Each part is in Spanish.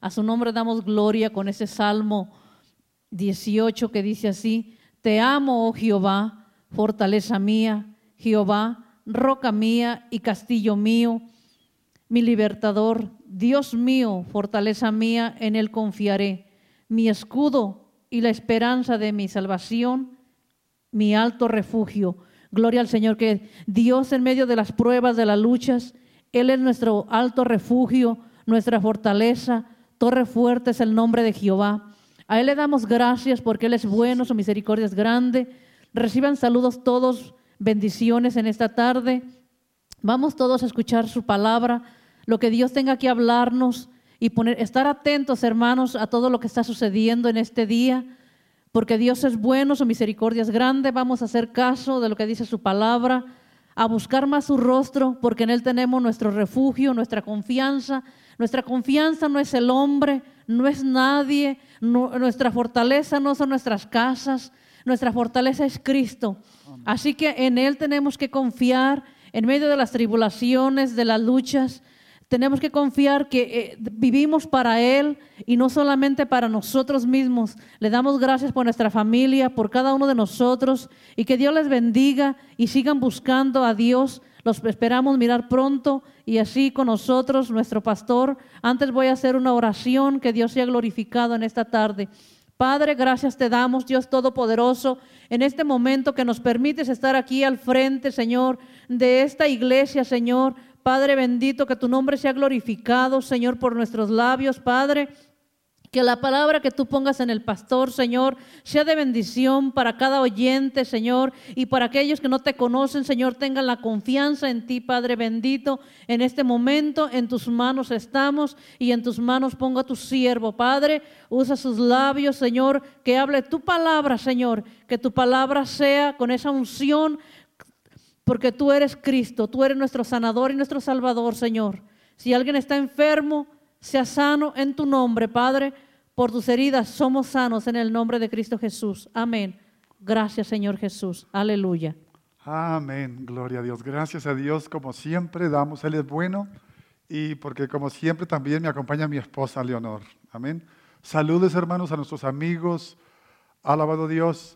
A su nombre damos gloria con ese Salmo 18 que dice así: Te amo, oh Jehová, fortaleza mía, Jehová, roca mía y castillo mío, mi libertador, Dios mío, fortaleza mía, en él confiaré, mi escudo y la esperanza de mi salvación, mi alto refugio. Gloria al Señor, que Dios en medio de las pruebas, de las luchas, Él es nuestro alto refugio, nuestra fortaleza, torre fuerte es el nombre de Jehová. A Él le damos gracias porque Él es bueno, su misericordia es grande. Reciban saludos todos, bendiciones en esta tarde. Vamos todos a escuchar su palabra, lo que Dios tenga que hablarnos y estar atentos, hermanos, a todo lo que está sucediendo en este día, porque Dios es bueno, su misericordia es grande. Vamos a hacer caso de lo que dice su palabra, a buscar más su rostro, porque en Él tenemos nuestro refugio, nuestra confianza. Nuestra confianza no es el hombre, no es nadie, nuestra fortaleza no son nuestras casas, nuestra fortaleza es Cristo. Así que en Él tenemos que confiar en medio de las tribulaciones, de las luchas. Tenemos que confiar que vivimos para Él y no solamente para nosotros mismos. Le damos gracias por nuestra familia, por cada uno de nosotros, y que Dios les bendiga y sigan buscando a Dios. Los esperamos mirar pronto y así con nosotros, nuestro pastor. Antes voy a hacer una oración, que Dios sea glorificado en esta tarde. Padre, gracias te damos, Dios Todopoderoso, en este momento que nos permites estar aquí al frente, Señor, de esta iglesia, Señor. Padre bendito, que tu nombre sea glorificado, Señor, por nuestros labios, Padre. Que la palabra que tú pongas en el pastor, Señor, sea de bendición para cada oyente, Señor, y para aquellos que no te conocen, Señor, tengan la confianza en ti, Padre bendito. En este momento en tus manos estamos y en tus manos pongo a tu siervo, Padre. Usa sus labios, Señor, que hable tu palabra, Señor, que tu palabra sea con esa unción, porque tú eres Cristo, tú eres nuestro sanador y nuestro salvador, Señor. Si alguien está enfermo, sea sano en tu nombre, Padre. Por tus heridas somos sanos en el nombre de Cristo Jesús. Amén. Gracias, Señor Jesús. Aleluya. Amén. Gloria a Dios. Gracias a Dios, como siempre, damos. Él es bueno. Y porque como siempre también me acompaña mi esposa Leonor. Amén. Saludos, hermanos, a nuestros amigos. Alabado Dios.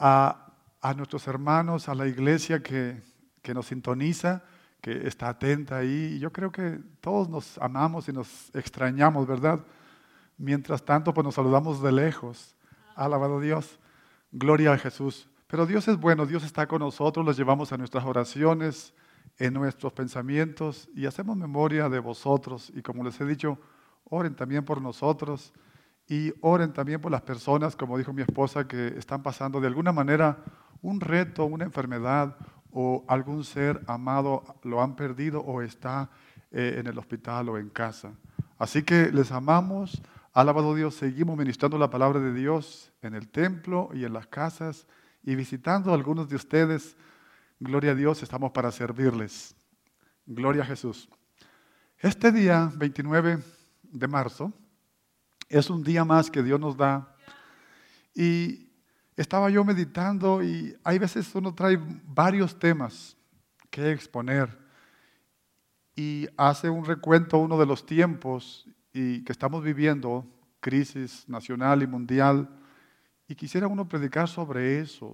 A nuestros hermanos, a la iglesia que nos sintoniza, que está atenta ahí. Y yo creo que todos nos amamos y nos extrañamos, ¿verdad? Mientras tanto, pues nos saludamos de lejos. Alabado Dios. Gloria a Jesús. Pero Dios es bueno, Dios está con nosotros, los llevamos a nuestras oraciones, en nuestros pensamientos y hacemos memoria de vosotros. Y como les he dicho, oren también por nosotros y oren también por las personas, como dijo mi esposa, que están pasando de alguna manera un reto, una enfermedad, o algún ser amado lo han perdido o está en el hospital o en casa. Así que les amamos, alabado Dios, seguimos ministrando la palabra de Dios en el templo y en las casas y visitando a algunos de ustedes. Gloria a Dios, estamos para servirles. Gloria a Jesús. Este día, 29 de marzo, es un día más que Dios nos da y estaba yo meditando y hay veces uno trae varios temas que exponer y hace un recuento uno de los tiempos y que estamos viviendo, crisis nacional y mundial, y quisiera uno predicar sobre eso.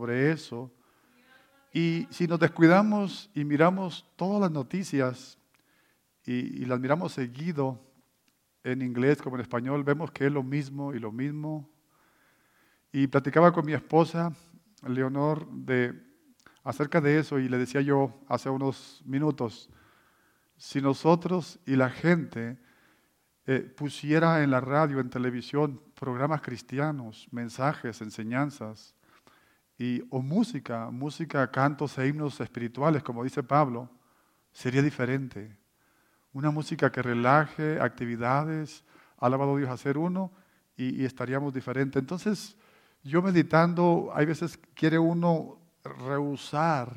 Y si nos descuidamos y miramos todas las noticias y las miramos seguido en inglés como en español, vemos que es lo mismo y lo mismo. Y platicaba con mi esposa, Leonor, acerca de eso y le decía yo hace unos minutos, si nosotros y la gente pusiera en la radio, en televisión, programas cristianos, mensajes, enseñanzas, o música, cantos e himnos espirituales, como dice Pablo, sería diferente. Una música que relaje, actividades, alabado Dios, hacer uno y estaríamos diferentes. Entonces, yo meditando, hay veces quiere uno rehusar,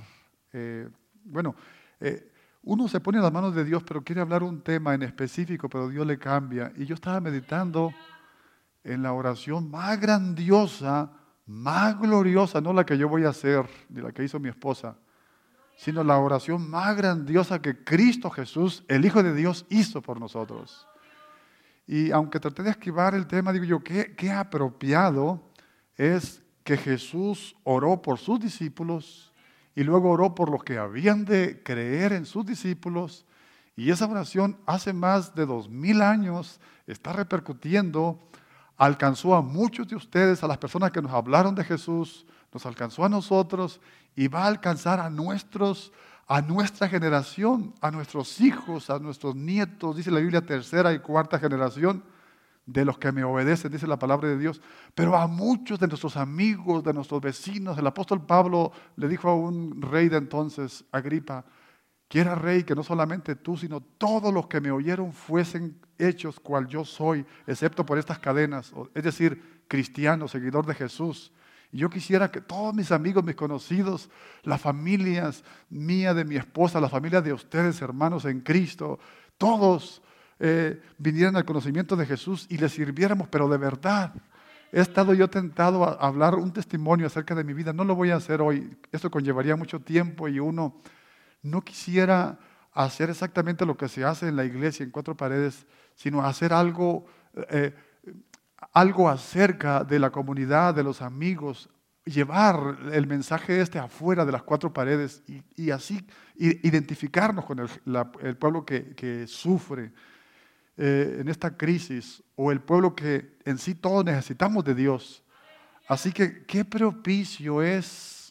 uno se pone en las manos de Dios, pero quiere hablar un tema en específico, pero Dios le cambia. Y yo estaba meditando en la oración más grandiosa, más gloriosa, no la que yo voy a hacer, ni la que hizo mi esposa, sino la oración más grandiosa que Cristo Jesús, el Hijo de Dios, hizo por nosotros. Y aunque traté de esquivar el tema, digo yo, qué apropiado es que Jesús oró por sus discípulos y luego oró por los que habían de creer en sus discípulos. Y esa oración hace más de 2000 años está repercutiendo, alcanzó a muchos de ustedes, a las personas que nos hablaron de Jesús, nos alcanzó a nosotros y va a alcanzar a nuestra generación, a nuestros hijos, a nuestros nietos, dice la Biblia, tercera y cuarta generación de los que me obedecen, dice la palabra de Dios, pero a muchos de nuestros amigos, de nuestros vecinos. El apóstol Pablo le dijo a un rey de entonces, Agripa, quiera rey que no solamente tú, sino todos los que me oyeron fuesen hechos cual yo soy, excepto por estas cadenas, es decir, cristiano, seguidor de Jesús. Y yo quisiera que todos mis amigos, mis conocidos, las familias mía, de mi esposa, la familia de ustedes, hermanos en Cristo, todos vinieran al conocimiento de Jesús y le sirviéramos, pero de verdad. He estado yo tentado a hablar un testimonio acerca de mi vida. No lo voy a hacer hoy. Esto conllevaría mucho tiempo y uno no quisiera hacer exactamente lo que se hace en la iglesia, en cuatro paredes, sino hacer algo acerca de la comunidad, de los amigos, llevar el mensaje afuera de las cuatro paredes y así identificarnos con el pueblo que sufre en esta crisis, o el pueblo que en sí todos necesitamos de Dios. Así que qué propicio es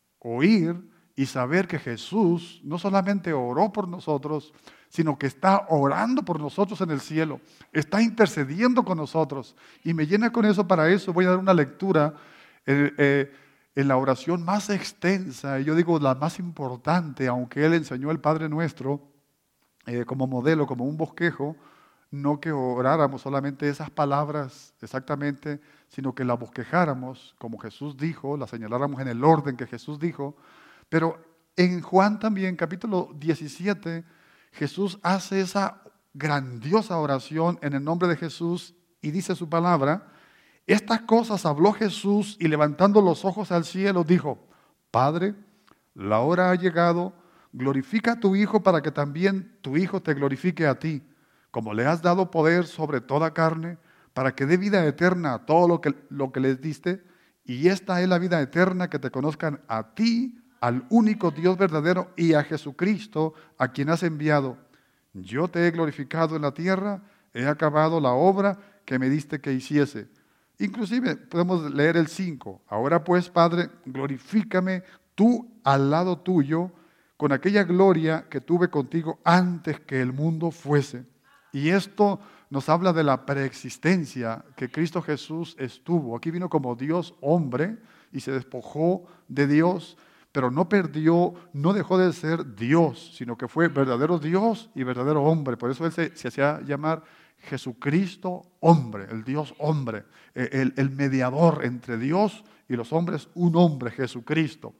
oír y saber que Jesús no solamente oró por nosotros, sino que está orando por nosotros en el cielo, está intercediendo con nosotros. Y me llena con eso. Para eso voy a dar una lectura en la oración más extensa, y yo digo la más importante, aunque Él enseñó el Padre Nuestro como modelo, como un bosquejo. No que oráramos solamente esas palabras exactamente, sino que las bosquejáramos, como Jesús dijo, las señaláramos en el orden que Jesús dijo. Pero en Juan también, capítulo 17, Jesús hace esa grandiosa oración en el nombre de Jesús y dice su palabra. Estas cosas habló Jesús y levantando los ojos al cielo dijo, Padre, la hora ha llegado, glorifica a tu Hijo para que también tu Hijo te glorifique a ti, como le has dado poder sobre toda carne, para que dé vida eterna a todo lo que les diste, y esta es la vida eterna, que te conozcan a ti, al único Dios verdadero, y a Jesucristo, a quien has enviado. Yo te he glorificado en la tierra, he acabado la obra que me diste que hiciese. Inclusive podemos leer el 5. Ahora pues, Padre, glorifícame tú al lado tuyo, con aquella gloria que tuve contigo antes que el mundo fuese. Y esto nos habla de la preexistencia que Cristo Jesús estuvo. Aquí vino como Dios hombre y se despojó de Dios, pero no perdió, no dejó de ser Dios, sino que fue verdadero Dios y verdadero hombre. Por eso Él se hacía llamar Jesucristo hombre, el Dios hombre, el mediador entre Dios y los hombres, un hombre, Jesucristo.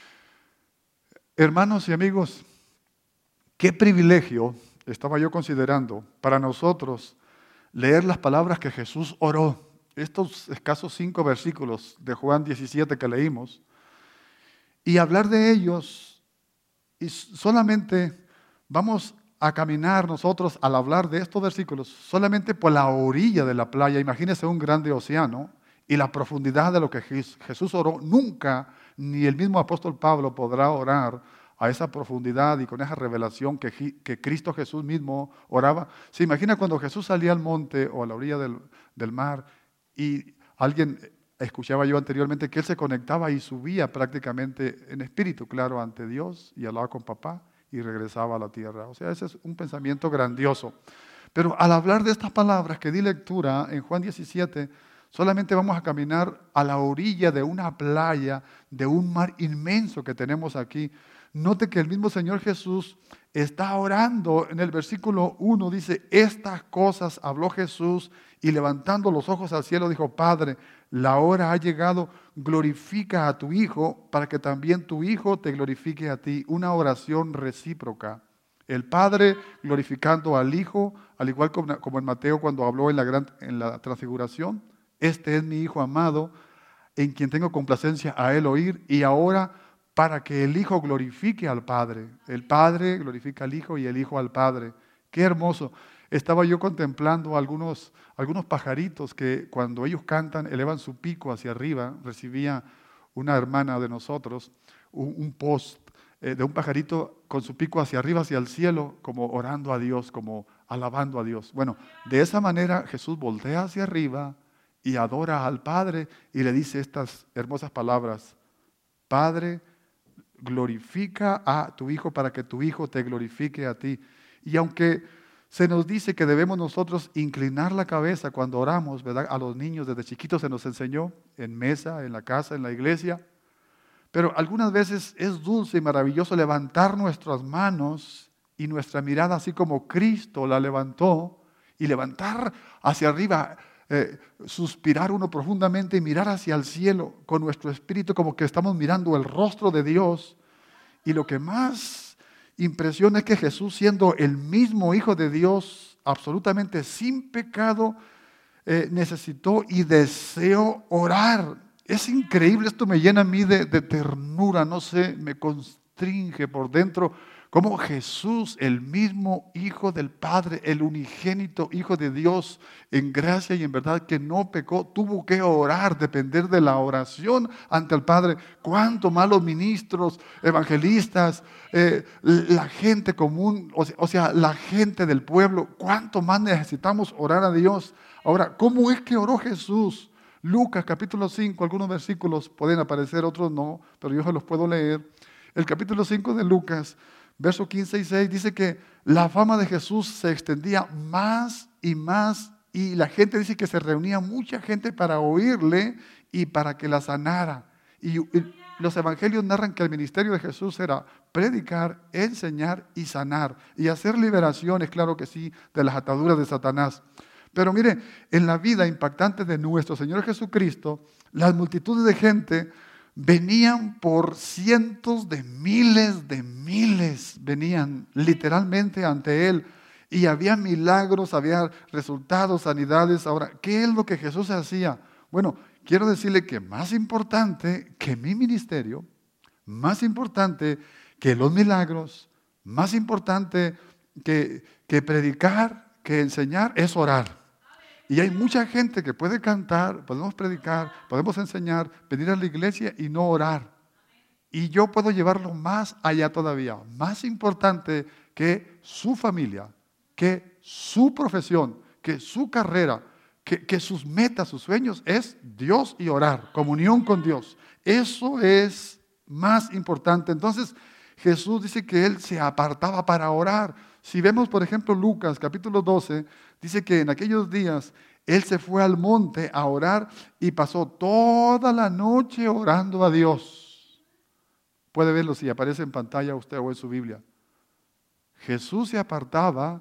Hermanos y amigos, qué privilegio estaba yo considerando para nosotros leer las palabras que Jesús oró, estos escasos 5 versículos de Juan 17 que leímos, y hablar de ellos. Y solamente vamos a caminar nosotros al hablar de estos versículos solamente por la orilla de la playa. Imagínense un grande océano y la profundidad de lo que Jesús oró. Nunca, ni el mismo apóstol Pablo podrá orar a esa profundidad y con esa revelación que Cristo Jesús mismo oraba. ¿Se imagina cuando Jesús salía al monte o a la orilla del mar y alguien, escuchaba yo anteriormente, que Él se conectaba y subía prácticamente en espíritu, claro, ante Dios y hablaba con papá y regresaba a la tierra? O sea, ese es un pensamiento grandioso. Pero al hablar de estas palabras que di lectura en Juan 17, solamente vamos a caminar a la orilla de una playa, de un mar inmenso que tenemos aquí. Note que el mismo Señor Jesús está orando. En el versículo 1 dice, estas cosas habló Jesús y levantando los ojos al cielo dijo, Padre, la hora ha llegado, glorifica a tu Hijo para que también tu Hijo te glorifique a ti. Una oración recíproca. El Padre glorificando al Hijo, al igual como en Mateo cuando habló en la transfiguración. Este es mi Hijo amado, en quien tengo complacencia a Él oír. Y ahora, para que el Hijo glorifique al Padre. El Padre glorifica al Hijo y el Hijo al Padre. Qué hermoso. estaba yo contemplando algunos pajaritos que cuando ellos cantan elevan su pico hacia arriba. Recibía una hermana de nosotros un post de un pajarito con su pico hacia arriba, hacia el cielo, como orando a Dios, como alabando a Dios. Bueno, de esa manera Jesús voltea hacia arriba y adora al Padre y le dice estas hermosas palabras: Padre, glorifica a tu Hijo para que tu Hijo te glorifique a ti. Y aunque se nos dice que debemos nosotros inclinar la cabeza cuando oramos, ¿verdad? A los niños desde chiquitos se nos enseñó en mesa, en la casa, en la iglesia. Pero algunas veces es dulce y maravilloso levantar nuestras manos y nuestra mirada así como Cristo la levantó, y levantar hacia arriba, suspirar uno profundamente y mirar hacia el cielo con nuestro espíritu como que estamos mirando el rostro de Dios. Y lo que más impresiona es que Jesús, siendo el mismo Hijo de Dios, absolutamente sin pecado, necesitó y deseó orar. Es increíble, esto me llena a mí de ternura, no sé, me constringe por dentro, cómo Jesús, el mismo Hijo del Padre, el unigénito Hijo de Dios, en gracia y en verdad que no pecó, tuvo que orar, depender de la oración ante el Padre. Cuánto más los ministros, evangelistas, la gente común, o sea, la gente del pueblo, cuánto más necesitamos orar a Dios. Ahora, ¿cómo es que oró Jesús? Lucas capítulo 5, algunos versículos pueden aparecer, otros no, pero yo se los puedo leer. El capítulo 5 de Lucas, versos 15 y 6, dice que la fama de Jesús se extendía más y la gente dice que se reunía mucha gente para oírle y para que la sanara. Y los evangelios narran que el ministerio de Jesús era predicar, enseñar y sanar y hacer liberaciones, claro que sí, de las ataduras de Satanás. Pero mire, en la vida impactante de nuestro Señor Jesucristo, las multitudes de gente venían por cientos de miles, venían literalmente ante Él. Y había milagros, había resultados, sanidades. Ahora, ¿qué es lo que Jesús hacía? Bueno, quiero decirle que más importante que mi ministerio, más importante que los milagros, más importante que predicar, que enseñar, es orar. Y hay mucha gente que puede cantar, podemos predicar, podemos enseñar, venir a la iglesia y no orar. Y yo puedo llevarlo más allá todavía, más importante que su familia, que su profesión, que su carrera, que sus metas, sus sueños, es Dios y orar, comunión con Dios. Eso es más importante. Entonces, Jesús dice que Él se apartaba para orar. Si vemos, por ejemplo, Lucas capítulo 12, dice que en aquellos días Él se fue al monte a orar y pasó toda la noche orando a Dios. Puede verlo si aparece en pantalla usted o en su Biblia. Jesús se apartaba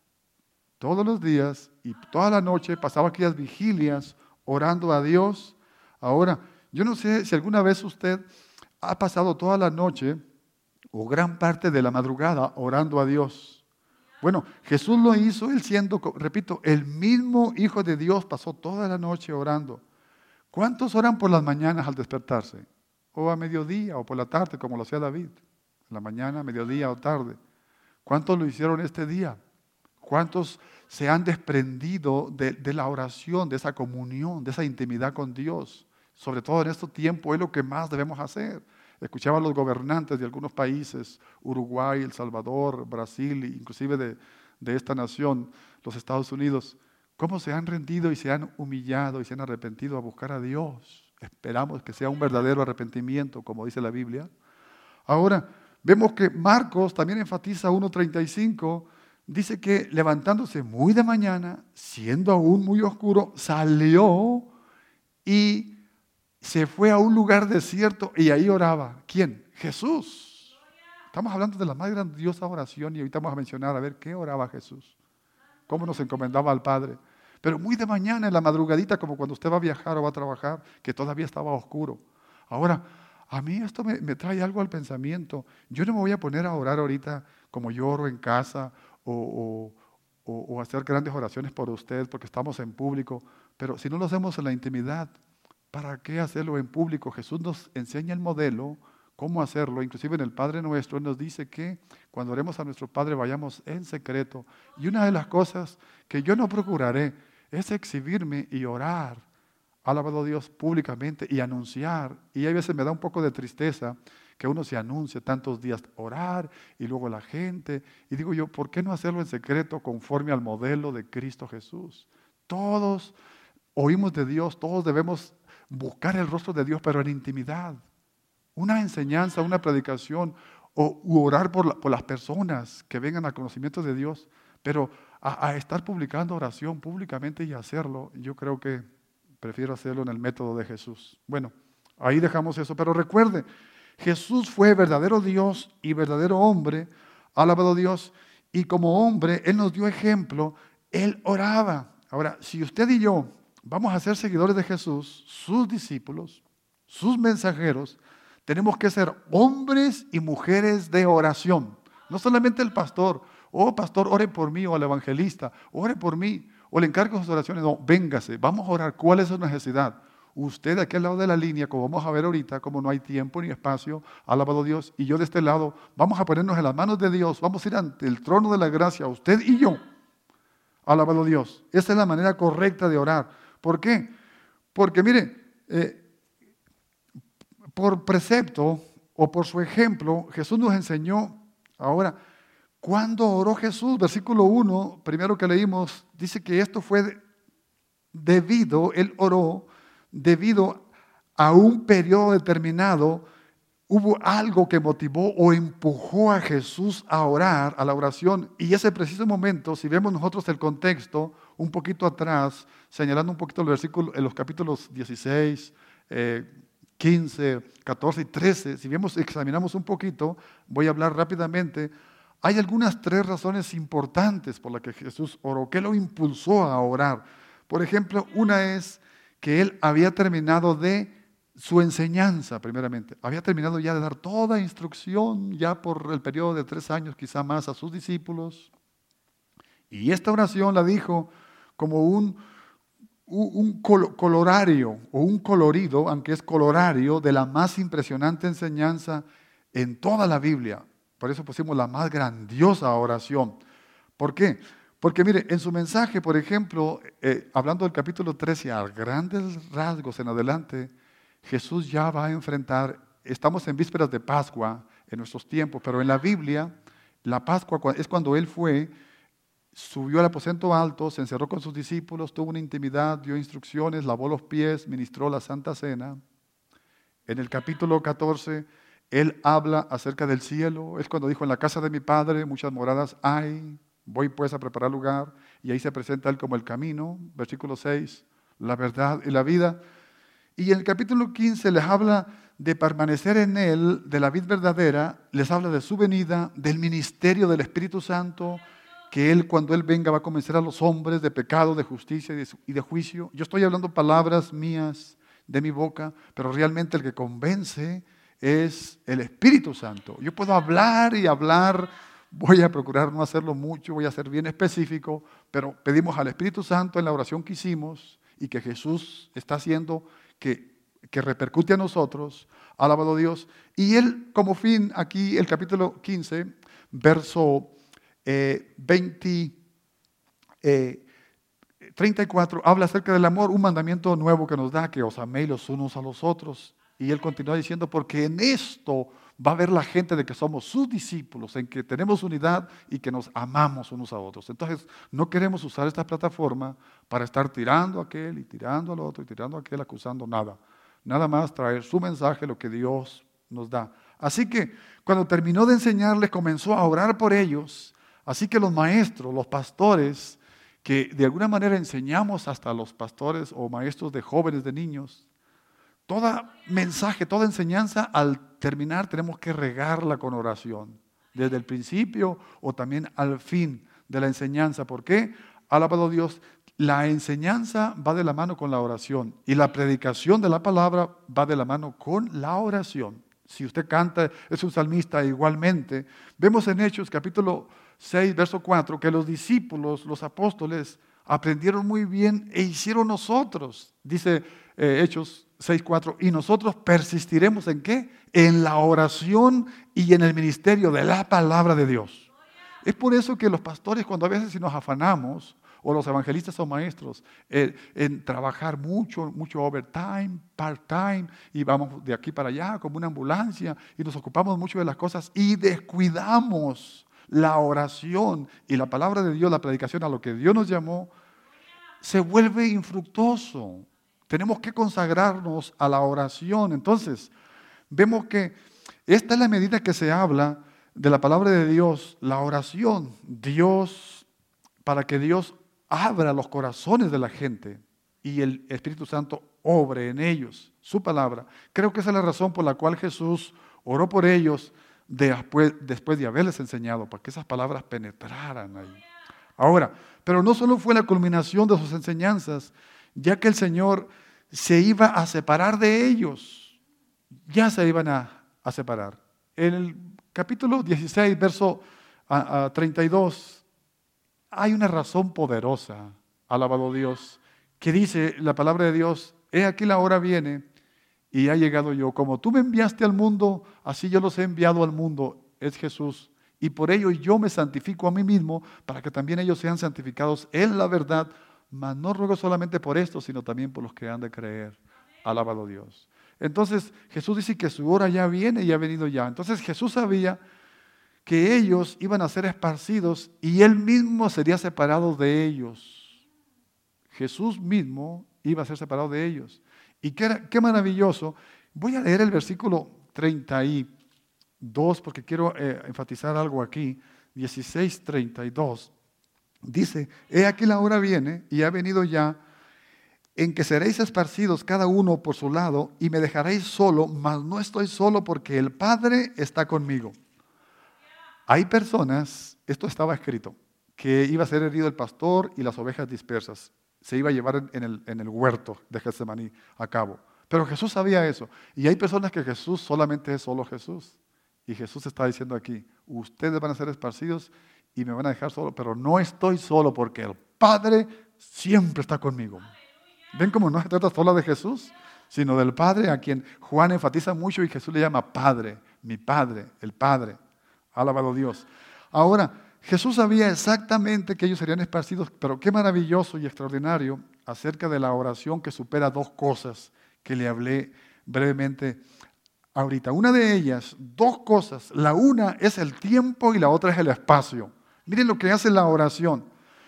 todos los días y toda la noche pasaba aquellas vigilias orando a Dios. Ahora, yo no sé si alguna vez usted ha pasado toda la noche o gran parte de la madrugada orando a Dios. Bueno, Jesús lo hizo, Él siendo, repito, el mismo Hijo de Dios, pasó toda la noche orando. ¿Cuántos oran por las mañanas al despertarse? O a mediodía o por la tarde, como lo hacía David. En la mañana, mediodía o tarde. ¿Cuántos lo hicieron este día? ¿Cuántos se han desprendido de la oración, de esa comunión, de esa intimidad con Dios? Sobre todo en este tiempo es lo que más debemos hacer. Escuchaba a los gobernantes de algunos países, Uruguay, El Salvador, Brasil, inclusive de esta nación, los Estados Unidos, cómo se han rendido y se han humillado y se han arrepentido a buscar a Dios. Esperamos que sea un verdadero arrepentimiento, como dice la Biblia. Ahora, vemos que Marcos también enfatiza 1:35, dice que levantándose muy de mañana, siendo aún muy oscuro, salió y se fue a un lugar desierto y ahí oraba. ¿Quién? Jesús. Estamos hablando de la más grandiosa oración y ahorita vamos a mencionar a ver qué oraba Jesús. Cómo nos encomendaba al Padre. Pero muy de mañana, en la madrugadita, como cuando usted va a viajar o va a trabajar, que todavía estaba oscuro. Ahora, a mí esto me trae algo al pensamiento. Yo no me voy a poner a orar ahorita como yo oro en casa o hacer grandes oraciones por usted porque estamos en público. Pero si no lo hacemos en la intimidad, ¿para qué hacerlo en público? Jesús nos enseña el modelo cómo hacerlo. Inclusive en el Padre Nuestro nos dice que cuando oremos a nuestro Padre vayamos en secreto. Y una de las cosas que yo no procuraré es exhibirme y orar, alabado Dios, públicamente y anunciar. Y a veces me da un poco de tristeza que uno se anuncie tantos días, orar y luego la gente. Y digo yo, ¿por qué no hacerlo en secreto conforme al modelo de Cristo Jesús? Todos oímos de Dios, todos debemos buscar el rostro de Dios, pero en intimidad. Una enseñanza, una predicación, o orar por las personas que vengan al conocimiento de Dios, pero a estar publicando oración públicamente y hacerlo, yo creo que prefiero hacerlo en el método de Jesús. Bueno, ahí dejamos eso, pero recuerde, Jesús fue verdadero Dios y verdadero hombre, alabado Dios, y como hombre, Él nos dio ejemplo, Él oraba. Ahora, si usted y yo vamos a ser seguidores de Jesús, sus discípulos, sus mensajeros, tenemos que ser hombres y mujeres de oración. No solamente el pastor, pastor, ore por mí, o el evangelista, ore por mí, o le encargo sus oraciones. No, véngase, vamos a orar. ¿Cuál es su necesidad? Usted de aquel lado de la línea, como vamos a ver ahorita, como no hay tiempo ni espacio, alabado Dios, y yo de este lado, vamos a ponernos en las manos de Dios, vamos a ir ante el trono de la gracia, usted y yo, alabado Dios. Esa es la manera correcta de orar. ¿Por qué? Porque mire, por precepto o por su ejemplo, Jesús nos enseñó. Ahora, ¿cuándo oró Jesús? Versículo 1, primero que leímos, dice que esto fue Él oró debido a un periodo determinado. Hubo algo que motivó o empujó a Jesús a orar, a la oración, y ese preciso momento, si vemos nosotros el contexto, un poquito atrás, señalando un poquito el versículo, en los capítulos 16, 15, 14 y 13, si examinamos un poquito, voy a hablar rápidamente. Hay algunas 3 razones importantes por las que Jesús oró, que lo impulsó a orar. Por ejemplo, una es que Él había terminado de su enseñanza, primeramente. Había terminado ya de dar toda instrucción, ya por el periodo de 3 años, quizá más, a sus discípulos. Y esta oración la dijo como un colorario o un colorido, aunque es colorario, de la más impresionante enseñanza en toda la Biblia. Por eso pusimos la más grandiosa oración. ¿Por qué? Porque mire, en su mensaje, por ejemplo, hablando del capítulo 13, a grandes rasgos en adelante, Jesús ya va a enfrentar, estamos en vísperas de Pascua en nuestros tiempos, pero en la Biblia, la Pascua es cuando Él subió al aposento alto, se encerró con sus discípulos, tuvo una intimidad, dio instrucciones, lavó los pies, ministró la Santa Cena. En el capítulo 14, Él habla acerca del cielo. Es cuando dijo, en la casa de mi Padre muchas moradas hay, voy pues a preparar lugar. Y ahí se presenta Él como el camino, versículo 6, la verdad y la vida. Y en el capítulo 15 les habla de permanecer en Él, de la vid verdadera, les habla de su venida, del ministerio del Espíritu Santo, que Él, cuando Él venga, va a convencer a los hombres de pecado, de justicia y de juicio. Yo estoy hablando palabras mías de mi boca, pero realmente el que convence es el Espíritu Santo. Yo puedo hablar y hablar, voy a procurar no hacerlo mucho, voy a ser bien específico, pero pedimos al Espíritu Santo en la oración que hicimos y que Jesús está haciendo que repercute a nosotros, alabado Dios. Y Él, como fin, aquí el capítulo 15, verso 34, habla acerca del amor, un mandamiento nuevo que nos da, que os améis los unos a los otros. Y Él continúa diciendo, porque en esto va a ver la gente de que somos sus discípulos, en que tenemos unidad y que nos amamos unos a otros. Entonces, no queremos usar esta plataforma para estar tirando a aquel y tirando al otro y tirando a aquel, acusando nada. Nada más traer su mensaje, lo que Dios nos da. Así que, cuando terminó de enseñarles, comenzó a orar por ellos. Así que los maestros, los pastores, que de alguna manera enseñamos hasta los pastores o maestros de jóvenes, de niños, todo mensaje, toda enseñanza, al terminar tenemos que regarla con oración, desde el principio o también al fin de la enseñanza. ¿Por qué? Alabado Dios, la enseñanza va de la mano con la oración y la predicación de la palabra va de la mano con la oración. Si usted canta, es un salmista igualmente. Vemos en Hechos capítulo 6, verso 4, que los discípulos, los apóstoles, aprendieron muy bien e hicieron nosotros. Dice Hechos 6:4, y nosotros persistiremos ¿en qué? En la oración y en el ministerio de la palabra de Dios. Es por eso que los pastores, cuando a veces si nos afanamos, o los evangelistas o maestros, en trabajar mucho overtime, part-time, y vamos de aquí para allá como una ambulancia, y nos ocupamos mucho de las cosas y descuidamos la oración y la palabra de Dios, la predicación a lo que Dios nos llamó, se vuelve infructuoso. Tenemos que consagrarnos a la oración. Entonces, vemos que esta es la medida que se habla de la palabra de Dios, la oración. Para que Dios abra los corazones de la gente y el Espíritu Santo obre en ellos, su palabra. Creo que esa es la razón por la cual Jesús oró por ellos después de haberles enseñado, para que esas palabras penetraran ahí. Ahora, pero no solo fue la culminación de sus enseñanzas, ya que el Señor se iba a separar de ellos. Ya se iban a separar. En el capítulo 16, verso 32, hay una razón poderosa, alabado Dios, que dice la palabra de Dios: he aquí la hora viene y ha llegado yo. Como tú me enviaste al mundo, así yo los he enviado al mundo, es Jesús. Y por ello yo me santifico a mí mismo, para que también ellos sean santificados en la verdad. Mas no ruego solamente por esto, sino también por los que han de creer. Alabado Dios. Entonces Jesús dice que su hora ya viene y ha venido ya. Entonces Jesús sabía que ellos iban a ser esparcidos y Él mismo sería separado de ellos. Jesús mismo iba a ser separado de ellos. Y qué maravilloso. Voy a leer el versículo 32 porque quiero enfatizar algo aquí. 16:32. Dice: he aquí la hora viene y ha venido ya, en que seréis esparcidos cada uno por su lado y me dejaréis solo, mas no estoy solo porque el Padre está conmigo. Hay personas, esto estaba escrito, que iba a ser herido el pastor y las ovejas dispersas. Se iba a llevar en el huerto de Getsemaní a cabo. Pero Jesús sabía eso. Y hay personas que Jesús solamente es solo Jesús. Y Jesús está diciendo aquí: ustedes van a ser esparcidos y me van a dejar solo, pero no estoy solo porque el Padre siempre está conmigo. ¿Ven cómo no se trata solo de Jesús, sino del Padre, a quien Juan enfatiza mucho y Jesús le llama Padre, mi Padre, el Padre? Alabado Dios. Ahora, Jesús sabía exactamente que ellos serían esparcidos, pero qué maravilloso y extraordinario acerca de la oración que supera dos cosas que le hablé brevemente ahorita. Una de ellas, dos cosas. La una es el tiempo y la otra es el espacio. Miren lo que hace la oración.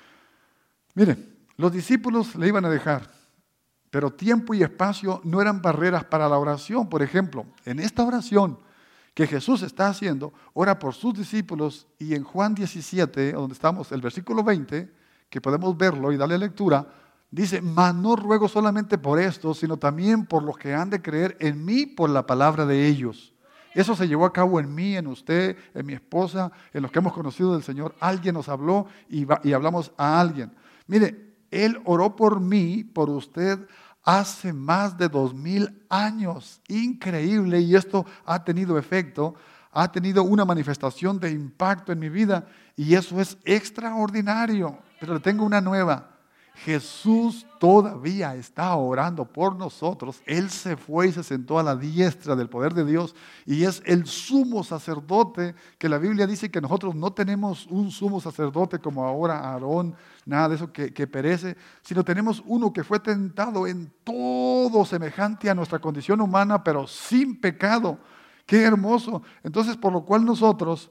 Miren, los discípulos le iban a dejar, pero tiempo y espacio no eran barreras para la oración. Por ejemplo, en esta oración que Jesús está haciendo, ora por sus discípulos, y en Juan 17, donde estamos, el versículo 20, que podemos verlo y darle lectura, dice: mas no ruego solamente por esto, sino también por los que han de creer en mí por la palabra de ellos. Eso se llevó a cabo en mí, en usted, en mi esposa, en los que hemos conocido del Señor. Alguien nos habló y hablamos a alguien. Mire, Él oró por mí, por usted, hace más de 2000 años. Increíble, y esto ha tenido efecto, ha tenido una manifestación de impacto en mi vida, y eso es extraordinario. Pero le tengo una nueva. Jesús todavía está orando por nosotros. Él se fue y se sentó a la diestra del poder de Dios y es el sumo sacerdote, que la Biblia dice que nosotros no tenemos un sumo sacerdote como ahora Aarón, nada de eso que perece, sino tenemos uno que fue tentado en todo semejante a nuestra condición humana, pero sin pecado. ¡Qué hermoso! Entonces, por lo cual nosotros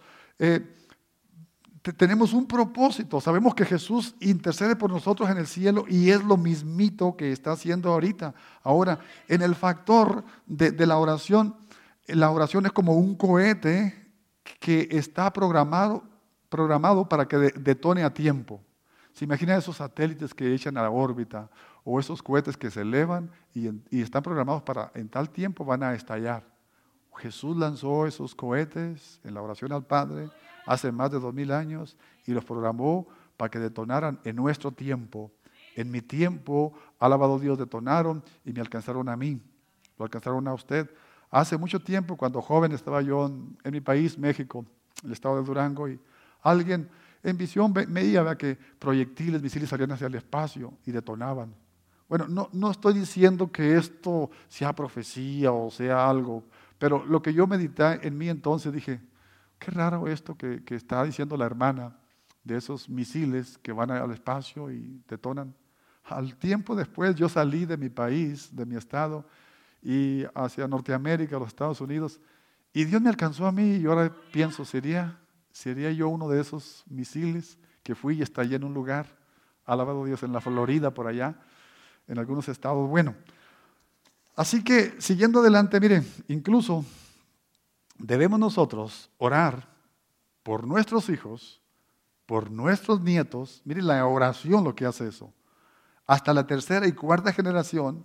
tenemos un propósito. Sabemos que Jesús intercede por nosotros en el cielo y es lo mismito que está haciendo ahorita. Ahora, en el factor de la oración es como un cohete que está programado para que detone a tiempo. ¿Se imaginan esos satélites que echan a la órbita o esos cohetes que se elevan y están programados para en tal tiempo van a estallar? Jesús lanzó esos cohetes en la oración al Padre hace más de 2000 años y los programó para que detonaran en nuestro tiempo. En mi tiempo, alabado Dios, detonaron y me alcanzaron a mí, lo alcanzaron a usted. Hace mucho tiempo, cuando joven, estaba yo en mi país, México, el estado de Durango, y alguien en visión veía que proyectiles, misiles salían hacia el espacio y detonaban. Bueno, no estoy diciendo que esto sea profecía o sea algo, pero lo que yo medité en mí entonces dije, qué raro esto que está diciendo la hermana de esos misiles que van al espacio y detonan. Al tiempo después yo salí de mi país, de mi estado, y hacia Norteamérica, los Estados Unidos, y Dios me alcanzó a mí y ahora pienso, ¿sería yo uno de esos misiles que fui y estallé en un lugar? Alabado Dios, en la Florida, por allá, en algunos estados. Bueno, así que siguiendo adelante, mire, incluso debemos nosotros orar por nuestros hijos, por nuestros nietos. Mire la oración lo que hace eso. Hasta la tercera y cuarta generación,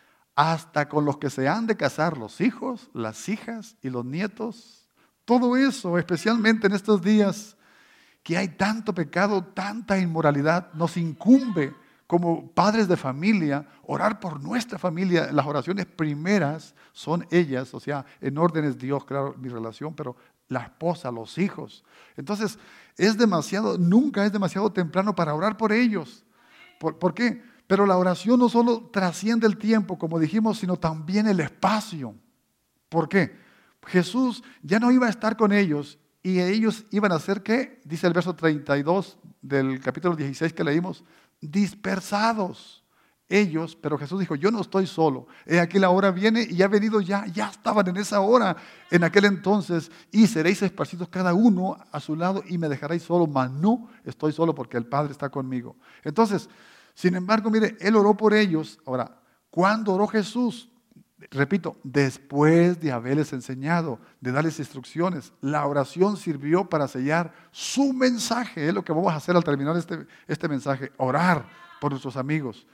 hasta con los que se han de casar, los hijos, las hijas y los nietos. Todo eso, especialmente en estos días que hay tanto pecado, tanta inmoralidad, nos incumbe como padres de familia orar por nuestra familia. Las oraciones primeras son ellas, o sea, en orden es Dios, claro, mi relación, pero la esposa, los hijos. Entonces, nunca es demasiado temprano para orar por ellos. ¿Por qué? Pero la oración no solo trasciende el tiempo, como dijimos, sino también el espacio. ¿Por qué? Jesús ya no iba a estar con ellos y ellos iban a ser, ¿qué? Dice el verso 32 del capítulo 16 que leímos, dispersados ellos, pero Jesús dijo, yo no estoy solo. He aquí la hora viene y ha venido ya estaban en esa hora, en aquel entonces, y seréis esparcidos cada uno a su lado y me dejaréis solo, mas no estoy solo porque el Padre está conmigo. Entonces, sin embargo, mire, Él oró por ellos. Ahora, ¿cuándo oró Jesús? Repito, después de haberles enseñado, de darles instrucciones, la oración sirvió para sellar su mensaje. Es lo que vamos a hacer al terminar este mensaje, orar por nuestros amigos.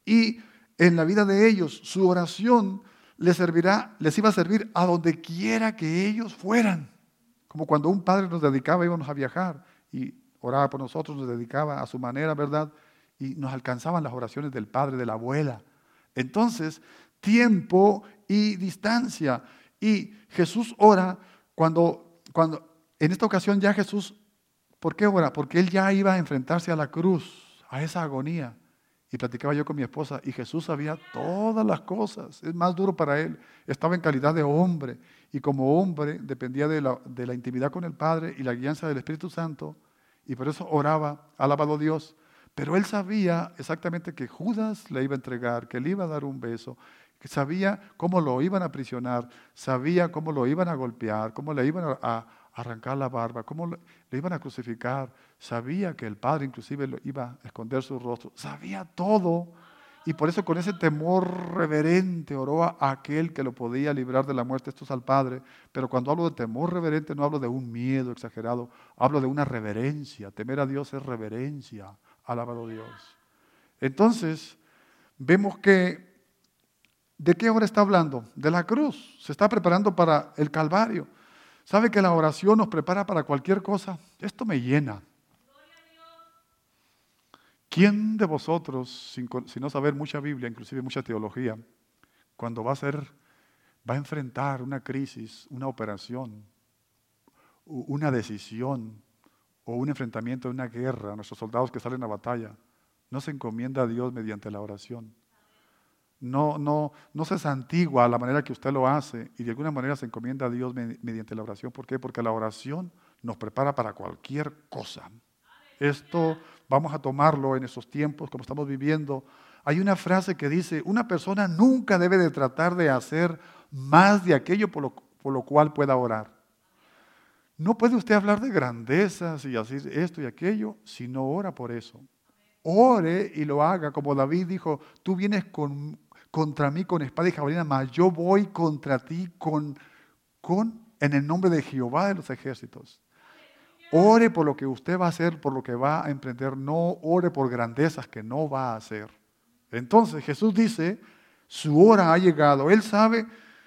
Y en la vida de ellos, su oración les iba a servir a donde quiera que ellos fueran. Como cuando un padre nos dedicaba, íbamos a viajar y oraba por nosotros, nos dedicaba a su manera, ¿verdad? Y nos alcanzaban las oraciones del padre, de la abuela. Entonces, tiempo y distancia. Y Jesús ora cuando en esta ocasión ya Jesús, ¿por qué ora? Porque Él ya iba a enfrentarse a la cruz, a esa agonía. Y platicaba yo con mi esposa y Jesús sabía todas las cosas. Es más duro para Él. Estaba en calidad de hombre y como hombre dependía de la intimidad con el Padre y la guianza del Espíritu Santo. Y por eso oraba, alabado Dios. Pero Él sabía exactamente que Judas le iba a entregar, que le iba a dar un beso, que sabía cómo lo iban a aprisionar, sabía cómo lo iban a golpear, cómo le iban a arrancar la barba, cómo le iban a crucificar, sabía que el Padre inclusive lo iba a esconder su rostro, sabía todo. Y por eso con ese temor reverente oró a aquel que lo podía librar de la muerte. Esto es al Padre. Pero cuando hablo de temor reverente no hablo de un miedo exagerado, hablo de una reverencia. Temer a Dios es reverencia. Alabado Dios. Entonces, vemos que, ¿de qué hora está hablando? De la cruz. Se está preparando para el Calvario. ¿Sabe que la oración nos prepara para cualquier cosa? Esto me llena. ¿Quién de vosotros, sin no saber mucha Biblia, inclusive mucha teología, cuando va a enfrentar una crisis, una operación, una decisión o un enfrentamiento, una guerra, nuestros soldados que salen a batalla, no se encomienda a Dios mediante la oración? No se santigua a la manera que usted lo hace y de alguna manera se encomienda a Dios mediante la oración. ¿Por qué? Porque la oración nos prepara para cualquier cosa. Esto vamos a tomarlo en estos tiempos, como estamos viviendo. Hay una frase que dice, una persona nunca debe de tratar de hacer más de aquello por lo cual pueda orar. No puede usted hablar de grandezas y decir esto y aquello si no ora por eso. Ore y lo haga, como David dijo, tú vienes contra mí con espada y jabalina, mas yo voy contra ti en el nombre de Jehová de los ejércitos. Ore por lo que usted va a hacer, por lo que va a emprender, no ore por grandezas que no va a hacer. Entonces Jesús dice, su hora ha llegado. Él sabe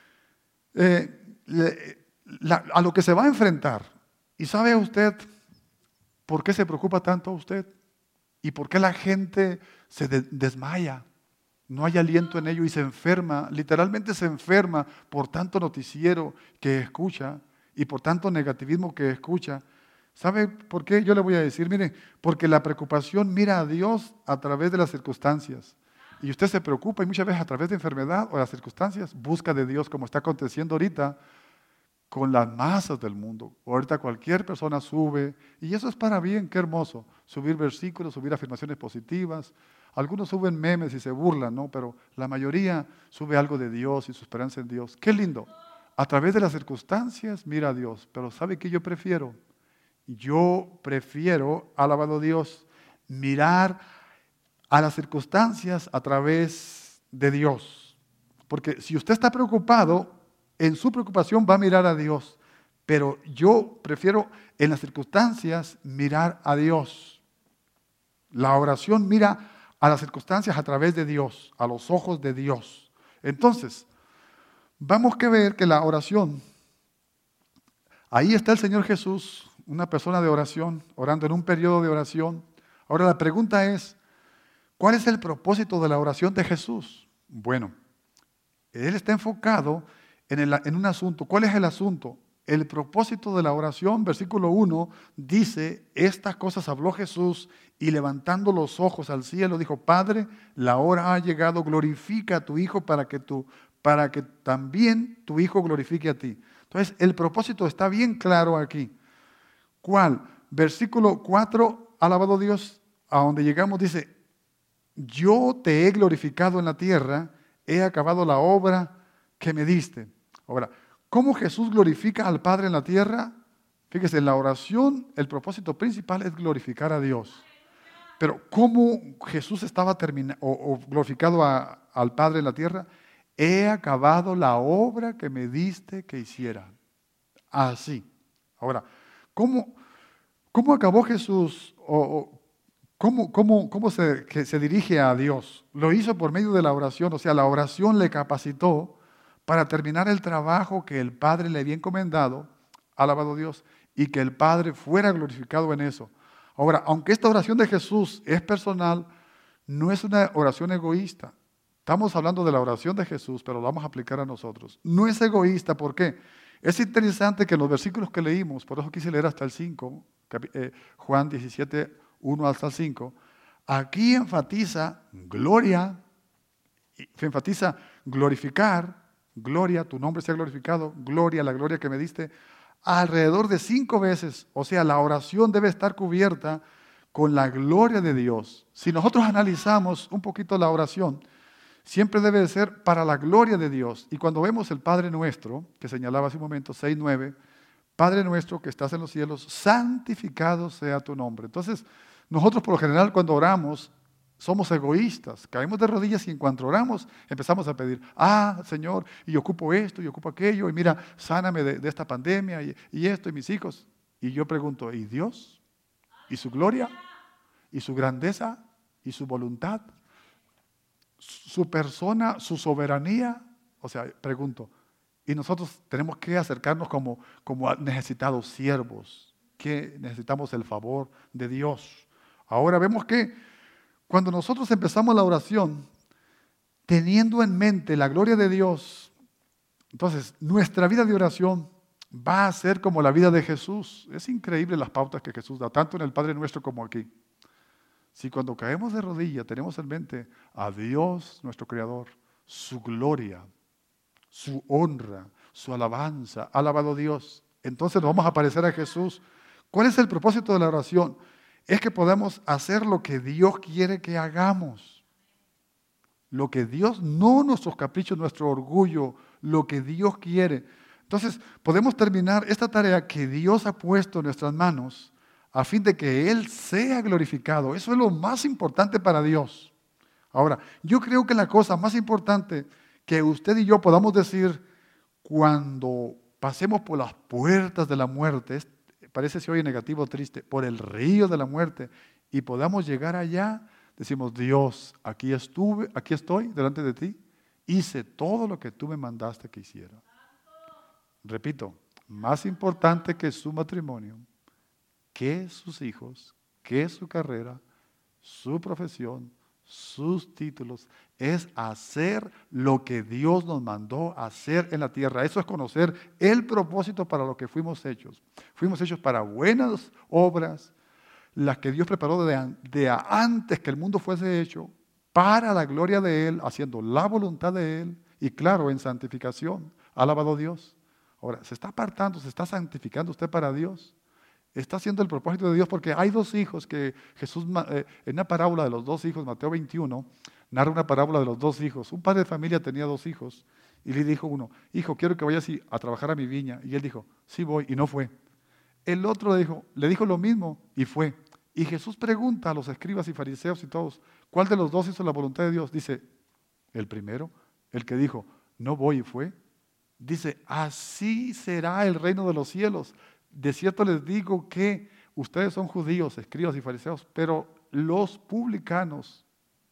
a lo que se va a enfrentar. ¿Y sabe usted por qué se preocupa tanto usted? ¿Y por qué la gente se desmaya? No hay aliento en ello y se enferma, literalmente se enferma por tanto noticiero que escucha y por tanto negativismo que escucha. ¿Sabe por qué? Yo le voy a decir, mire, porque la preocupación mira a Dios a través de las circunstancias. y usted se preocupa y muchas veces a través de enfermedad o de las circunstancias busca de Dios, como está aconteciendo ahorita con las masas del mundo. Ahorita cualquier persona sube, y eso es para bien, qué hermoso, subir versículos, subir afirmaciones positivas. Algunos suben memes y se burlan, ¿no? Pero la mayoría sube algo de Dios y su esperanza en Dios. ¡Qué lindo! A través de las circunstancias mira a Dios, pero ¿sabe qué yo prefiero? Yo prefiero, alabado Dios, mirar a las circunstancias a través de Dios. Porque si usted está preocupado, en su preocupación va a mirar a Dios. Pero yo prefiero en las circunstancias mirar a Dios. La oración mira a las circunstancias a través de Dios, a los ojos de Dios. Entonces, vamos a ver que la oración, ahí está el Señor Jesús, una persona de oración, orando en un periodo de oración. Ahora la pregunta es, ¿cuál es el propósito de la oración de Jesús? Bueno, Él está enfocado en un asunto. ¿Cuál es el asunto? El propósito de la oración, versículo 1, dice, estas cosas habló Jesús y levantando los ojos al cielo dijo, Padre, la hora ha llegado, glorifica a tu Hijo para que también tu Hijo glorifique a ti. Entonces, el propósito está bien claro aquí. ¿Cuál? Versículo 4, alabado Dios, a donde llegamos dice, yo te he glorificado en la tierra, he acabado la obra que me diste. Ahora, ¿cómo Jesús glorifica al Padre en la tierra? Fíjese, en la oración el propósito principal es glorificar a Dios. Pero ¿cómo Jesús estaba glorificado al Padre en la tierra? He acabado la obra que me diste que hiciera. Así. Ahora, ¿cómo acabó Jesús? ¿Cómo se dirige a Dios? Lo hizo por medio de la oración, o sea, la oración le capacitó para terminar el trabajo que el Padre le había encomendado, alabado Dios, y que el Padre fuera glorificado en eso. Ahora, aunque esta oración de Jesús es personal, no es una oración egoísta. Estamos hablando de la oración de Jesús, pero lo vamos a aplicar a nosotros. No es egoísta, ¿por qué? Es interesante que en los versículos que leímos, por eso quise leer hasta el 5, Juan 17, 1 hasta el 5, aquí enfatiza gloria, se enfatiza glorificar, gloria, tu nombre sea glorificado, gloria, la gloria que me diste, alrededor de 5 veces. O sea, la oración debe estar cubierta con la gloria de Dios. Si nosotros analizamos un poquito la oración, siempre debe de ser para la gloria de Dios. Y cuando vemos el Padre Nuestro, que señalaba hace un momento, 6:9, Padre nuestro que estás en los cielos, santificado sea tu nombre. Entonces, nosotros por lo general cuando oramos, somos egoístas, caemos de rodillas y en cuanto oramos empezamos a pedir, Señor, y ocupo esto, y ocupo aquello, y mira, sáname de esta pandemia, y esto, y mis hijos. Y yo pregunto, ¿y Dios? ¿Y su gloria? ¿Y su grandeza? ¿Y su voluntad? ¿Su persona? ¿Su soberanía? O sea, pregunto, y nosotros tenemos que acercarnos como necesitados siervos, que necesitamos el favor de Dios. Ahora vemos que cuando nosotros empezamos la oración, teniendo en mente la gloria de Dios, entonces nuestra vida de oración va a ser como la vida de Jesús. Es increíble las pautas que Jesús da, tanto en el Padre Nuestro como aquí. Si cuando caemos de rodillas tenemos en mente a Dios, nuestro Creador, su gloria, su honra, su alabanza, alabado Dios, entonces nos vamos a parecer a Jesús. ¿Cuál es el propósito de la oración? Es que podamos hacer lo que Dios quiere que hagamos. Lo que Dios, no nuestros caprichos, nuestro orgullo, lo que Dios quiere. Entonces, podemos terminar esta tarea que Dios ha puesto en nuestras manos a fin de que Él sea glorificado. Eso es lo más importante para Dios. Ahora, yo creo que la cosa más importante que usted y yo podamos decir cuando pasemos por las puertas de la muerte, parece si oye negativo o triste, por el río de la muerte, y podamos llegar allá, decimos, Dios, aquí estoy delante de ti, hice todo lo que tú me mandaste que hiciera. Repito, más importante que su matrimonio, que sus hijos, que su carrera, su profesión, sus títulos, es hacer lo que Dios nos mandó hacer en la tierra. Eso es conocer el propósito para lo que fuimos hechos. Fuimos hechos para buenas obras, las que Dios preparó de antes que el mundo fuese hecho, para la gloria de Él, haciendo la voluntad de Él y claro, en santificación. Alabado Dios. Ahora, se está apartando, se está santificando usted para Dios. Está haciendo el propósito de Dios porque hay dos hijos que Jesús, en una parábola de los dos hijos, Mateo 21, narra una parábola de los dos hijos. Un padre de familia tenía dos hijos y le dijo uno, hijo, quiero que vayas a trabajar a mi viña. Y él dijo, sí voy, y no fue. El otro le dijo lo mismo y fue. Y Jesús pregunta a los escribas y fariseos y todos, ¿cuál de los dos hizo la voluntad de Dios? Dice, el primero, el que dijo, no voy y fue. Dice, así será el reino de los cielos. De cierto les digo que ustedes son judíos, escribas y fariseos, pero los publicanos,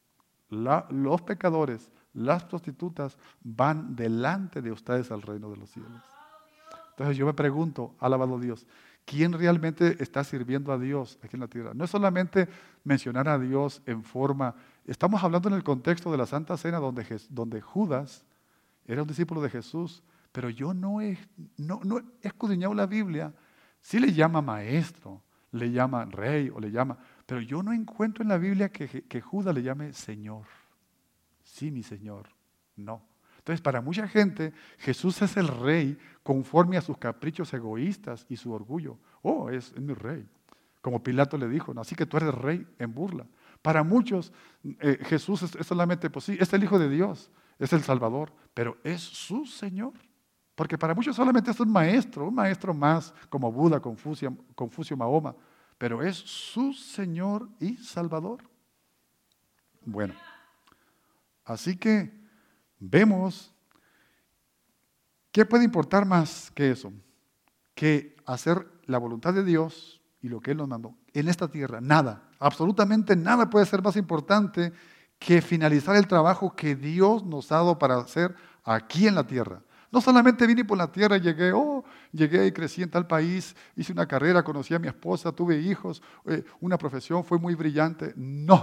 los pecadores, las prostitutas van delante de ustedes al reino de los cielos. Entonces yo me pregunto, alabado Dios, ¿quién realmente está sirviendo a Dios aquí en la tierra? No es solamente mencionar a Dios en forma, estamos hablando en el contexto de la Santa Cena donde Judas era un discípulo de Jesús, pero yo no he escudriñado la Biblia. Sí le llama maestro, le llama rey o le llama, pero yo no encuentro en la Biblia que Judas le llame Señor. Sí, mi Señor. No. Entonces, para mucha gente, Jesús es el rey conforme a sus caprichos egoístas y su orgullo. Oh, es mi rey. Como Pilato le dijo, ¿no? Así que tú eres rey en burla. Para muchos, Jesús es solamente, pues sí, es el Hijo de Dios, es el Salvador, pero es su Señor. Porque para muchos solamente es un maestro más como Buda, Confucio, Mahoma, pero es su Señor y Salvador. Bueno, así que vemos, ¿qué puede importar más que eso? Que hacer la voluntad de Dios y lo que Él nos mandó en esta tierra. Nada, absolutamente nada puede ser más importante que finalizar el trabajo que Dios nos ha dado para hacer aquí en la tierra. No solamente vine por la tierra y llegué y crecí en tal país, hice una carrera, conocí a mi esposa, tuve hijos, una profesión, fue muy brillante. No,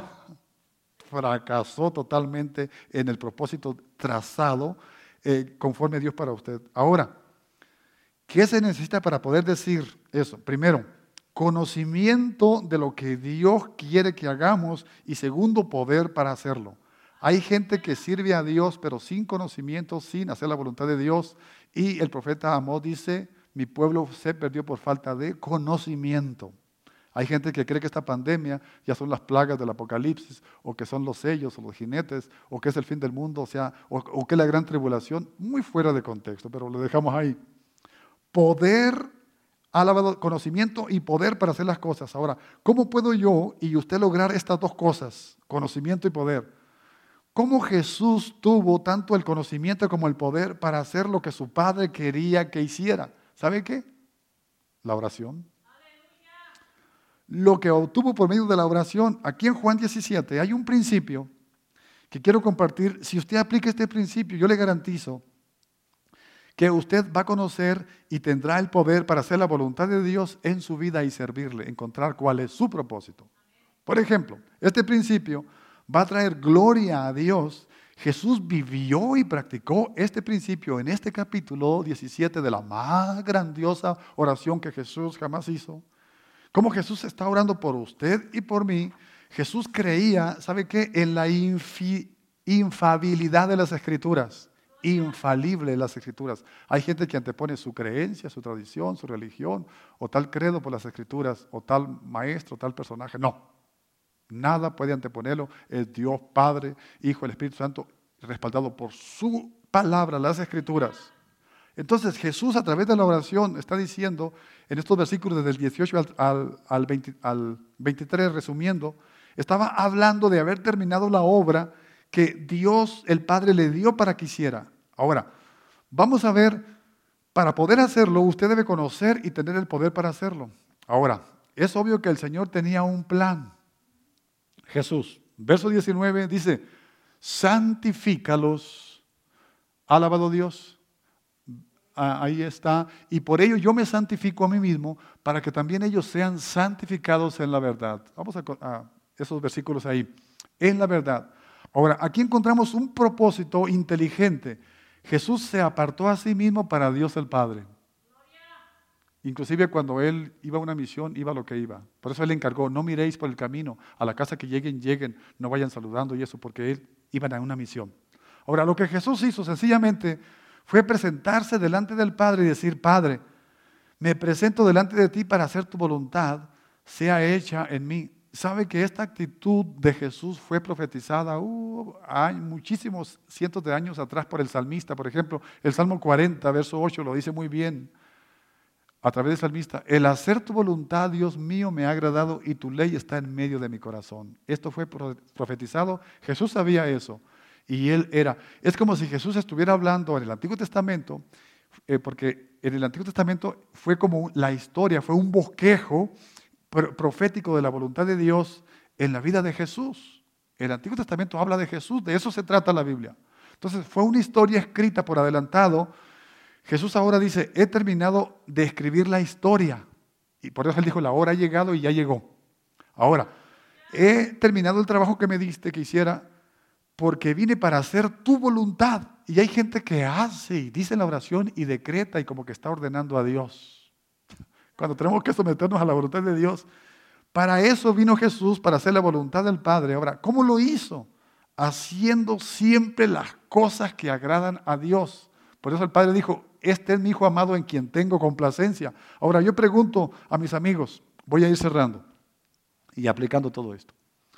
fracasó totalmente en el propósito trazado conforme a Dios para usted. Ahora, ¿qué se necesita para poder decir eso? Primero, conocimiento de lo que Dios quiere que hagamos y segundo, poder para hacerlo. Hay gente que sirve a Dios, pero sin conocimiento, sin hacer la voluntad de Dios. Y el profeta Amós dice, mi pueblo se perdió por falta de conocimiento. Hay gente que cree que esta pandemia ya son las plagas del Apocalipsis, o que son los sellos, o los jinetes, o que es el fin del mundo, o que es la gran tribulación. Muy fuera de contexto, pero lo dejamos ahí. Poder, alabado, conocimiento y poder para hacer las cosas. Ahora, ¿cómo puedo yo y usted lograr estas dos cosas? Conocimiento y poder. ¿Cómo Jesús tuvo tanto el conocimiento como el poder para hacer lo que su Padre quería que hiciera? ¿Sabe qué? La oración. Lo que obtuvo por medio de la oración. Aquí en Juan 17 hay un principio que quiero compartir. Si usted aplica este principio, yo le garantizo que usted va a conocer y tendrá el poder para hacer la voluntad de Dios en su vida y servirle, encontrar cuál es su propósito. Por ejemplo, este principio va a traer gloria a Dios. Jesús vivió y practicó este principio en este capítulo 17 de la más grandiosa oración que Jesús jamás hizo. Como Jesús está orando por usted y por mí, Jesús creía, ¿sabe qué? En la infalibilidad de las Escrituras. Infalible las Escrituras. Hay gente que antepone su creencia, su tradición, su religión, o tal credo por las Escrituras, o tal maestro, tal personaje. No. Nada puede anteponerlo, es Dios Padre, Hijo, el Espíritu Santo, respaldado por su palabra, las Escrituras. Entonces Jesús a través de la oración está diciendo, en estos versículos desde el 18 al 23, resumiendo, estaba hablando de haber terminado la obra que Dios, el Padre, le dio para que hiciera. Ahora, vamos a ver, para poder hacerlo, usted debe conocer y tener el poder para hacerlo. Ahora, es obvio que el Señor tenía un plan. Jesús, verso 19 dice, santifícalos, alabado Dios, ahí está, y por ello yo me santifico a mí mismo, para que también ellos sean santificados en la verdad. Vamos a esos versículos ahí, en la verdad. Ahora, aquí encontramos un propósito inteligente. Jesús se apartó a sí mismo para Dios el Padre. Inclusive cuando él iba a una misión, iba a lo que iba. Por eso él encargó, no miréis por el camino, a la casa que lleguen, no vayan saludando y eso, porque él iban a una misión. Ahora, lo que Jesús hizo sencillamente fue presentarse delante del Padre y decir, Padre, me presento delante de ti para hacer tu voluntad, sea hecha en mí. ¿Sabe que esta actitud de Jesús fue profetizada hay muchísimos cientos de años atrás por el salmista? Por ejemplo, el Salmo 40, verso 8 lo dice muy bien. A través del salmista, el hacer tu voluntad, Dios mío, me ha agradado y tu ley está en medio de mi corazón. Esto fue profetizado, Jesús sabía eso y es como si Jesús estuviera hablando en el Antiguo Testamento, porque en el Antiguo Testamento fue como la historia, fue un bosquejo profético de la voluntad de Dios en la vida de Jesús. El Antiguo Testamento habla de Jesús, de eso se trata la Biblia. Entonces fue una historia escrita por adelantado. Jesús ahora dice, he terminado de escribir la historia. Y por eso él dijo, la hora ha llegado y ya llegó. Ahora, he terminado el trabajo que me diste que hiciera porque vine para hacer tu voluntad. Y hay gente que hace y dice la oración y decreta y como que está ordenando a Dios. Cuando tenemos que someternos a la voluntad de Dios. Para eso vino Jesús, para hacer la voluntad del Padre. Ahora, ¿cómo lo hizo? Haciendo siempre las cosas que agradan a Dios. Por eso el Padre dijo, este es mi Hijo amado en quien tengo complacencia. Ahora yo pregunto a mis amigos, voy a ir cerrando y aplicando todo esto.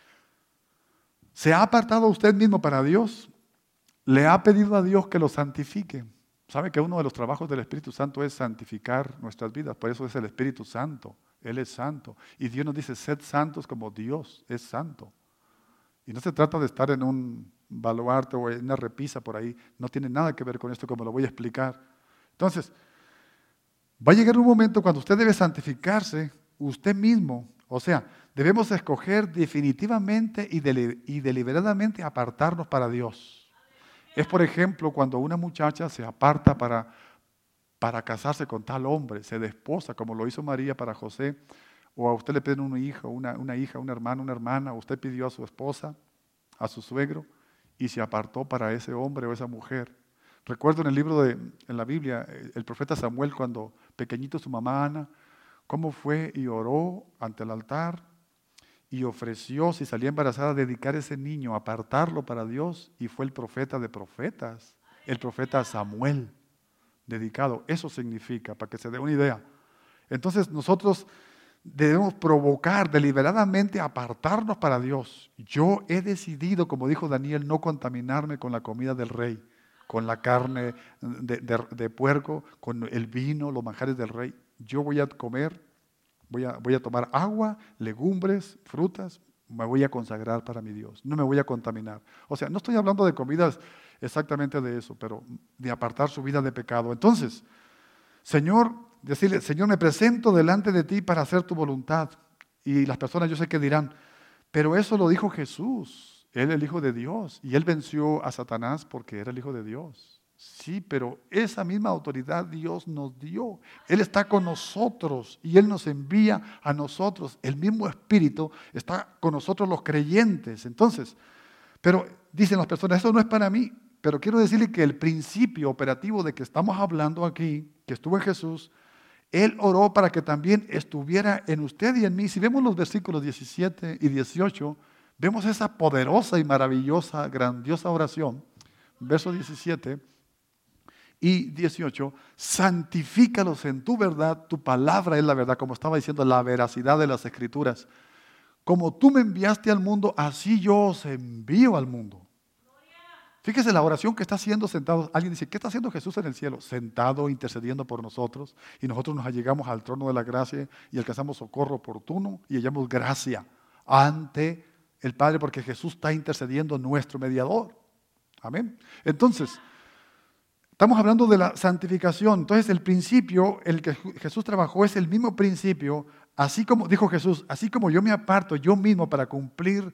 ¿Se ha apartado usted mismo para Dios? ¿Le ha pedido a Dios que lo santifique? ¿Sabe que uno de los trabajos del Espíritu Santo es santificar nuestras vidas? Por eso es el Espíritu Santo. Él es santo. Y Dios nos dice, sed santos como Dios es santo. Y no se trata de estar en un baluarte o en una repisa por ahí. No tiene nada que ver con esto, como lo voy a explicar. Entonces, va a llegar un momento cuando usted debe santificarse usted mismo. O sea, debemos escoger definitivamente y deliberadamente apartarnos para Dios. Es, por ejemplo, cuando una muchacha se aparta para casarse con tal hombre, se desposa, como lo hizo María para José, o a usted le piden un hijo, una hija, un hermano, una hermana, usted pidió a su esposa, a su suegro, y se apartó para ese hombre o esa mujer. Recuerdo en el libro en la Biblia, el profeta Samuel, cuando pequeñito su mamá Ana, cómo fue y oró ante el altar y ofreció, si salía embarazada, dedicar ese niño, apartarlo para Dios, y fue el profeta de profetas, el profeta Samuel, dedicado. Eso significa, para que se dé una idea. Entonces nosotros debemos provocar deliberadamente apartarnos para Dios. Yo he decidido, como dijo Daniel, no contaminarme con la comida del rey, con la carne de puerco, con el vino, los manjares del rey. Yo voy a comer, voy a tomar agua, legumbres, frutas, me voy a consagrar para mi Dios, no me voy a contaminar. O sea, no estoy hablando de comidas exactamente de eso, pero de apartar su vida de pecado. Entonces, Señor, decirle, Señor, me presento delante de ti para hacer tu voluntad. Y las personas yo sé que dirán, pero eso lo dijo Jesús. Él es el Hijo de Dios y Él venció a Satanás porque era el Hijo de Dios. Sí, pero esa misma autoridad Dios nos dio. Él está con nosotros y Él nos envía a nosotros. El mismo Espíritu está con nosotros los creyentes. Entonces, pero dicen las personas, eso no es para mí. Pero quiero decirle que el principio operativo de que estamos hablando aquí, que estuvo en Jesús, Él oró para que también estuviera en usted y en mí. Si vemos los versículos 17 y 18, vemos esa poderosa y maravillosa, grandiosa oración. Verso 17 y 18, santifícalos en tu verdad, tu palabra es la verdad, como estaba diciendo, la veracidad de las Escrituras. Como tú me enviaste al mundo, así yo os envío al mundo. Fíjese la oración que está haciendo sentado. Alguien dice, ¿qué está haciendo Jesús en el cielo? Sentado, intercediendo por nosotros. Y nosotros nos allegamos al trono de la gracia y alcanzamos socorro oportuno y hallamos gracia ante el Padre, porque Jesús está intercediendo, nuestro mediador. Amén. Entonces, estamos hablando de la santificación. Entonces, el principio, el que Jesús trabajó es el mismo principio, así como dijo Jesús, así como yo me aparto yo mismo para cumplir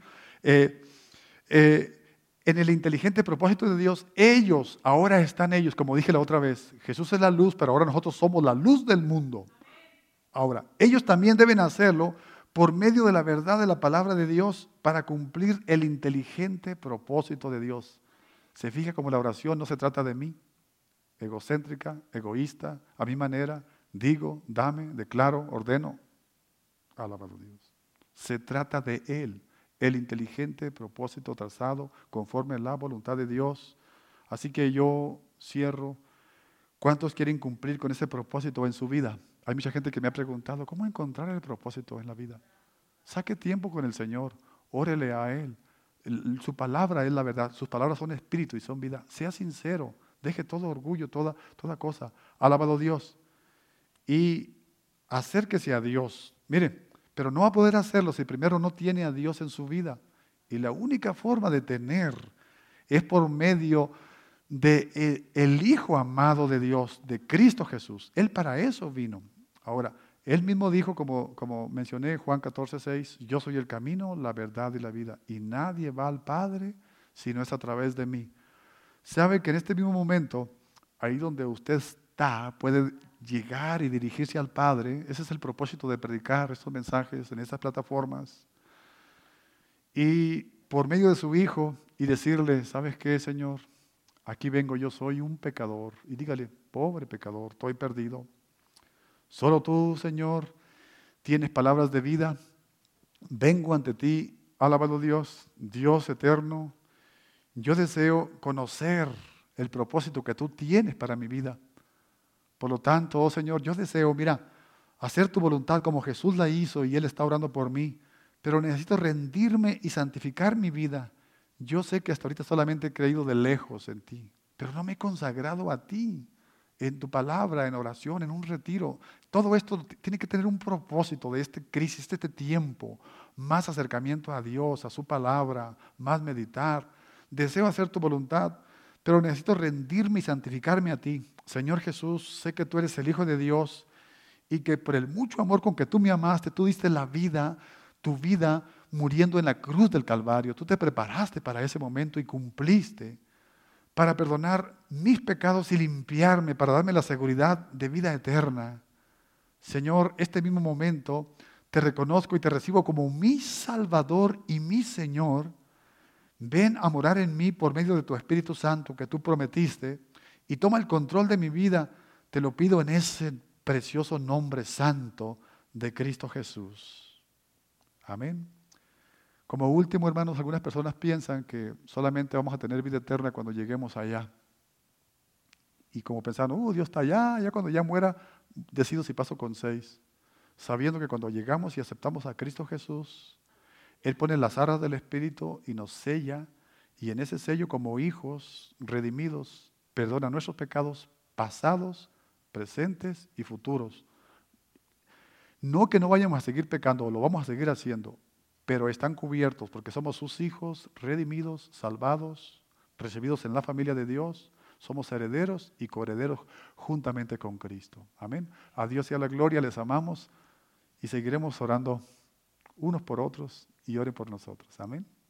en el inteligente propósito de Dios, ellos, ahora están ellos, como dije la otra vez, Jesús es la luz, pero ahora nosotros somos la luz del mundo. Ahora, ellos también deben hacerlo por medio de la verdad de la palabra de Dios para cumplir el inteligente propósito de Dios. Se fija como la oración no se trata de mí, egocéntrica, egoísta, a mi manera. Digo, dame, declaro, ordeno. Alabado Dios. Se trata de Él, el inteligente propósito trazado conforme a la voluntad de Dios. Así que yo cierro. ¿Cuántos quieren cumplir con ese propósito en su vida? Hay mucha gente que me ha preguntado, ¿cómo encontrar el propósito en la vida? Saque tiempo con el Señor, órele a Él. Su palabra es la verdad, sus palabras son espíritu y son vida. Sea sincero, deje todo orgullo, toda cosa. Alabado Dios. Y acérquese a Dios. Mire, pero no va a poder hacerlo si primero no tiene a Dios en su vida. Y la única forma de tener es por medio de el Hijo amado de Dios, de Cristo Jesús. Él para eso vino. Ahora, Él mismo dijo, como mencioné, Juan 14:6, yo soy el camino, la verdad y la vida. Y nadie va al Padre si no es a través de mí. Sabe que en este mismo momento, ahí donde usted está, puede llegar y dirigirse al Padre. Ese es el propósito de predicar estos mensajes en estas plataformas. Y por medio de su Hijo y decirle, ¿sabes qué, Señor? Aquí vengo, yo soy un pecador. Y dígale, pobre pecador, estoy perdido. Solo tú, Señor, tienes palabras de vida. Vengo ante ti, alabado Dios, Dios eterno. Yo deseo conocer el propósito que tú tienes para mi vida. Por lo tanto, oh Señor, yo deseo, mira, hacer tu voluntad como Jesús la hizo y Él está orando por mí. Pero necesito rendirme y santificar mi vida. Yo sé que hasta ahorita solamente he creído de lejos en ti, pero no me he consagrado a ti, en tu palabra, en oración, en un retiro. Todo esto tiene que tener un propósito de esta crisis, de este tiempo. Más acercamiento a Dios, a su palabra, más meditar. Deseo hacer tu voluntad, pero necesito rendirme y santificarme a ti. Señor Jesús, sé que tú eres el Hijo de Dios y que por el mucho amor con que tú me amaste, tú diste la vida, tu vida muriendo en la cruz del Calvario. Tú te preparaste para ese momento y cumpliste para perdonar mis pecados y limpiarme, para darme la seguridad de vida eterna. Señor, este mismo momento te reconozco y te recibo como mi Salvador y mi Señor. Ven a morar en mí por medio de tu Espíritu Santo que tú prometiste y toma el control de mi vida. Te lo pido en ese precioso nombre santo de Cristo Jesús. Amén. Como último, hermanos, algunas personas piensan que solamente vamos a tener vida eterna cuando lleguemos allá. Y como pensando, Dios está allá, ya cuando ya muera, decido si paso con 6. Sabiendo que cuando llegamos y aceptamos a Cristo Jesús, Él pone las arras del Espíritu y nos sella. Y en ese sello, como hijos redimidos, perdona nuestros pecados pasados, presentes y futuros. No que no vayamos a seguir pecando, lo vamos a seguir haciendo, pero están cubiertos porque somos sus hijos, redimidos, salvados, recibidos en la familia de Dios. Somos herederos y coherederos juntamente con Cristo. Amén. A Dios sea la gloria, les amamos y seguiremos orando unos por otros y oren por nosotros. Amén.